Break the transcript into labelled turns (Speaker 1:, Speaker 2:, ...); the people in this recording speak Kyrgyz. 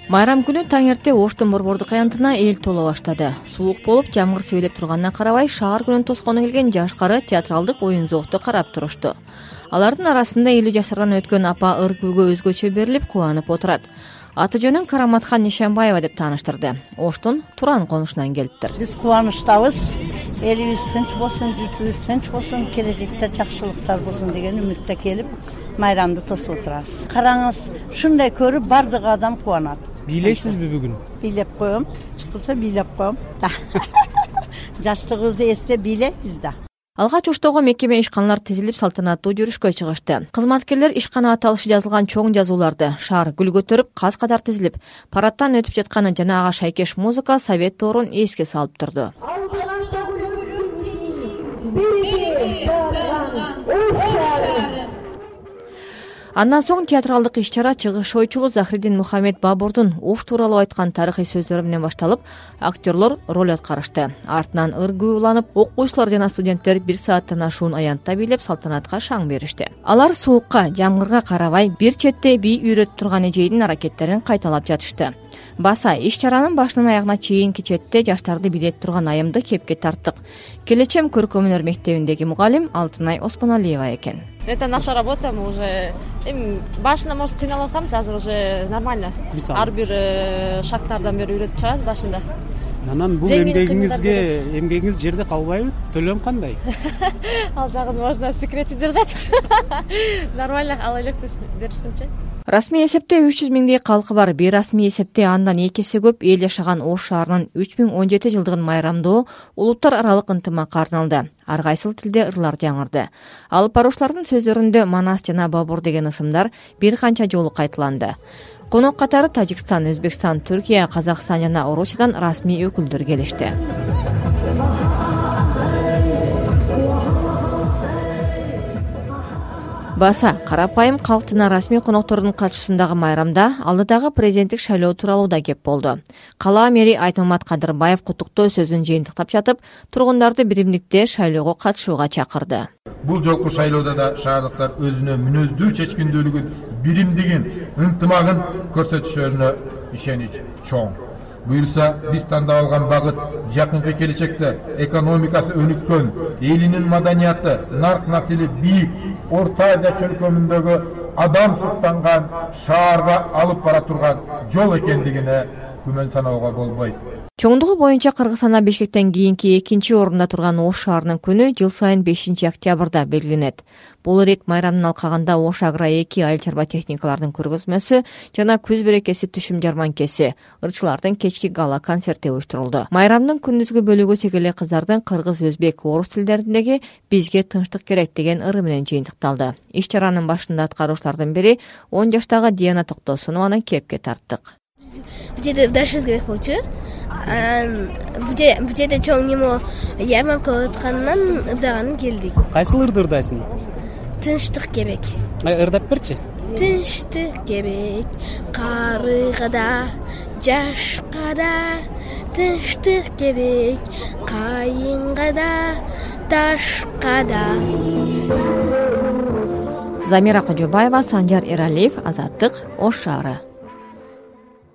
Speaker 1: Майрам күнү таң эрте Оштун борбордук аянтына эл толо баштады. Суук болуп, жамгыр себелеп турганына карабай, шаар күнүн тоскону келген жашкары театралдык оюн зоокту карап турушту. Алардын арасында 50 жашардан өткөн апа ыргүүгө өзгөчө берилип кубанып отурат. Аты жөнүн Караматхан Нишанбаева деп тааныштырды. Оштун Туран конушунан келиптир.
Speaker 2: Биз кубанычтабыз. Элибиз тынч болсун, журтубуз тынч болсун, келечекте жакшылыктар болсун деген үмүттө келип, майрамды тосуп отурабыз. Караңыз, ушундай көрүп бардык адам кубанат.
Speaker 3: Бийлейсизби бүгүн?
Speaker 2: Бийлеп коем, чыкылса бийлеп коем. Жаштыгыбызды эстеп бийлейбиз да.
Speaker 1: Алгач Оштого мекеме ишканалар тизилип салтанаттуу жүрүшкө чыгышты. Кызматкерлер ишкана аталышы жазылган чоң жазууларды шаар гүл көтөрүп, каз катар тизилип, парадтан өтүп жатканы жана ага шайкеш музыка Совет доорун эске салып турду. Андан соң театралдык иш-чара чыгыш ойчулу Захриддин Мухаммед Бабурдун Ош тууралуу айткан тарыхый сөздөрү менен башталып, актерлор роль аткарышты. Артынан ыргүү уланып, окуучулар жана студенттер 1 сааттан ашуун аянтта бийлеп салтанатка шаң беришти. Алар суукка, жамгырга карабай, бир четте бий үйрөтүп турган эжейдин аракеттерин кайталап жатышты. Баса иш-чаранын башынан аягына чейин четте жаштарды бийлеп турган айымды кепке тарттык. Келечем көркөм-өнөр мектебиндеги мугалим Алтынай Осмоналиева экен.
Speaker 4: Это наша работа, мы уже башында может кыйналып атканбыз, азыр уже нормально. Ар бир шагтардан бери үйрөтүп чыгабыз башында.
Speaker 3: Анан бул эмгегиңиз жерде калбайбы? Төлөм кандай?
Speaker 4: Ал жагын можно секретте держать. Нормально, ал элекпиз беришинчи.
Speaker 1: Расмий эсепте 300 миңдей калкы бар. Бейрасмий эсепте андан 2 эсе көп эл жашаган Ош шаарынын 3017 жылдыгын майрамдоо улуттар аралык ынтымакка арналды. Ар кайсыл тилде ырлар жаңырды. Алып баруучулардын сөздөрүндө Манас жана Бабур деген ысымдар бир канча жолу кайталанды. Конок катары Тажикстан, Өзбекстан, Түркия, Казакстан жана Орусиядан расмий өкүлдөр келишти. Баса, карапайым калк жана расмий коноктордун катышуусундагы майрамда алдыдагы президенттик шайлоо тууралуу да кеп болду. Кала мэри Айтмамат Кадырбаев куттуктоо сөзүн жыйынтыктап жатып, тургундарды биримдикте шайлоого катышууга чакырды.
Speaker 5: Бул жолку шайлоодо да шаардыктар өзүнө мүнөздүү чечкиндүүлүгүн, биримдигин, ынтымагын көрсөтүшөрүнө ишенич чоң. Буюрса, биз тандап алган багыт жакынкы келечекте экономикасы өнүккөн, элинин маданияты, нарк-насили бийик, Орта Азия чөлкөмүндөгү адам суктанган шаарга алып бара турган жол экендигине күмөн саноого болбойт.
Speaker 1: Чоңдугу боюнча Кыргызстанда Бишкектен кийинки 2-орунда турган Ош шаарынын күнү жыл сайын 5 октябрда белгиленет. Бул ирет майрамдын алкагында Ош Агро 2 айыл чарба техникалардын көргөзмөсү жана күз берекеси түшүм жарманкеси, ырчылардын кечки гала концерти уюштурулду. Майрамдын күндүзгү бөлүгү сегеле кыздардын кыргыз, өзбек, орус тилдериндеги бизге тынчтык керек деген ыры менен жыйынтыкталды. Иш-чаранын башында аткаруучулардын бири 10 жаштагы Диана Токтосунованы кепке тарттык.
Speaker 6: Бул жерде дашыбыз керек болчу. Бул жерде чоң немо ярмарка болуп атканынан ырдаганы келдик.
Speaker 3: Кайсыл ырды ырдайсың?
Speaker 6: Тынчтык керек.
Speaker 3: Ырдап берчи.
Speaker 6: Тынчтык керек, карыгада, жашкада, тынчтык керек, кайынгада, ташкада.
Speaker 1: Замира Кожобаева, Санжар Эралиев, Азаттык, Ош шаары.